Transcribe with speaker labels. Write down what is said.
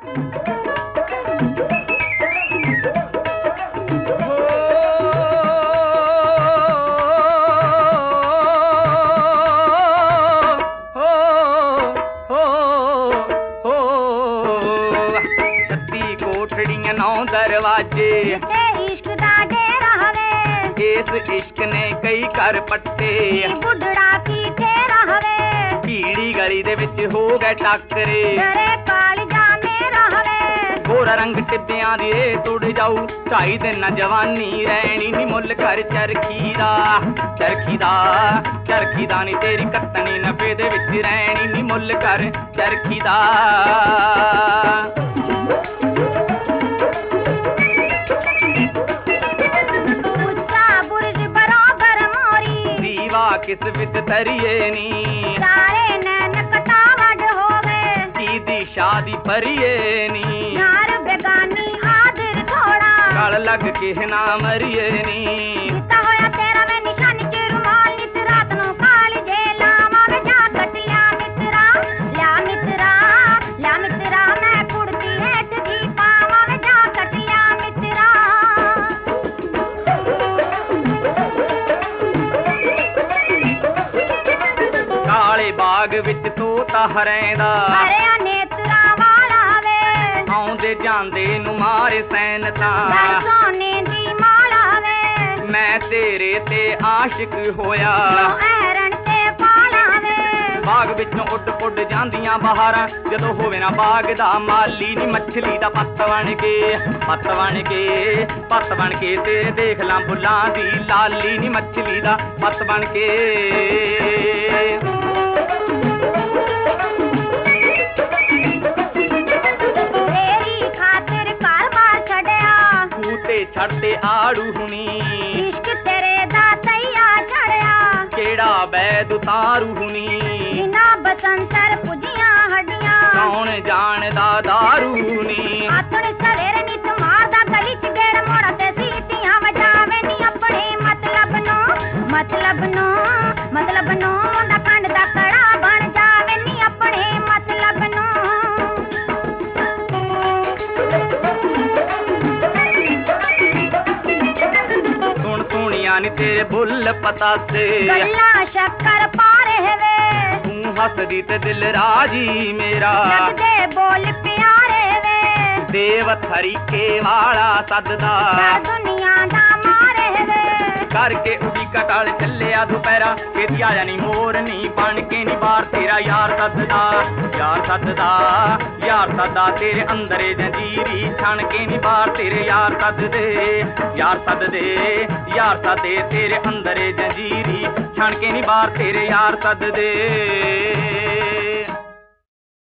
Speaker 1: दरवाजे इश्क दा डेरा हवे इस इश्क ने कई कर पट्टे बुढ़ड़ा की ठेरा हवे कीड़ी गली दे विच हो गए टाकरे तेरे कालजा मेरा हवे गोरा रंग टिब्बियां दी तुड़ जाऊ ढाई दिन जवानी रहनी नी मुल कर चरखी दा नी तेरी कत्तनी नफे दे विच रहनी नी मुल कर चरखी दा किस विच तरिए नी सारे नैन कटावट होवे की शादी परिए नी यार बेगानी आदर थोड़ा गल लग के ना मरिए नी जिता होया तेरा मैं निशानी च रुमाल नित रात नु काल जे लावा वे जा कटिया मित्रा मैं कुड़ती हेठ दी पावा वे जा कटिया मित्रा बाग विच तोता हरैंदा हरिया नेत्रा वाला वे आउंदे जांदे नु मारे सैन तां सोने दी माला वे मैं तेरे ते आशिक होया ऐरन ते पाला वे बाग विचों उड़ उड़ जांदियां बहारां जदों होवे ना बाग दा माली नी मछली दा पत्त बन के ते देख ला बुल्लां दी लाली नी मछली दा पत्त बन के छड़ते आड़ू हुनी इश्क तेरे दा तैया चढ़या केड़ा बैद उतारू हुनी बिना बसंतर पुजियां हड्डियां कौन जानदा दारू हुनी आतड़ सवेरे नित मारदा गली च गेड़ मोड़ा ते सीटियां वजावे नी अपने मतलब नो मुंडा कंड दा कड़ा बन जावे नी अपने मतलब नो नी तेरे बुल पता से गल्ला शक्कर पारे वे तू हसदी ते दिल राजी मेरा लगदे बोल प्यारे वे देव थरीके वाला सददा दुनिया दा मारे वे करके उड़ी कटाल चलिया दोपहरा केदी आया नी मोर नी बन के नी बार तेरा यार सददा तेरे अंदर जंजीरी छण के नी बार तेरे यार सददे तेरे अंदर जंजीरी छण के नी बार तेरे यार सददे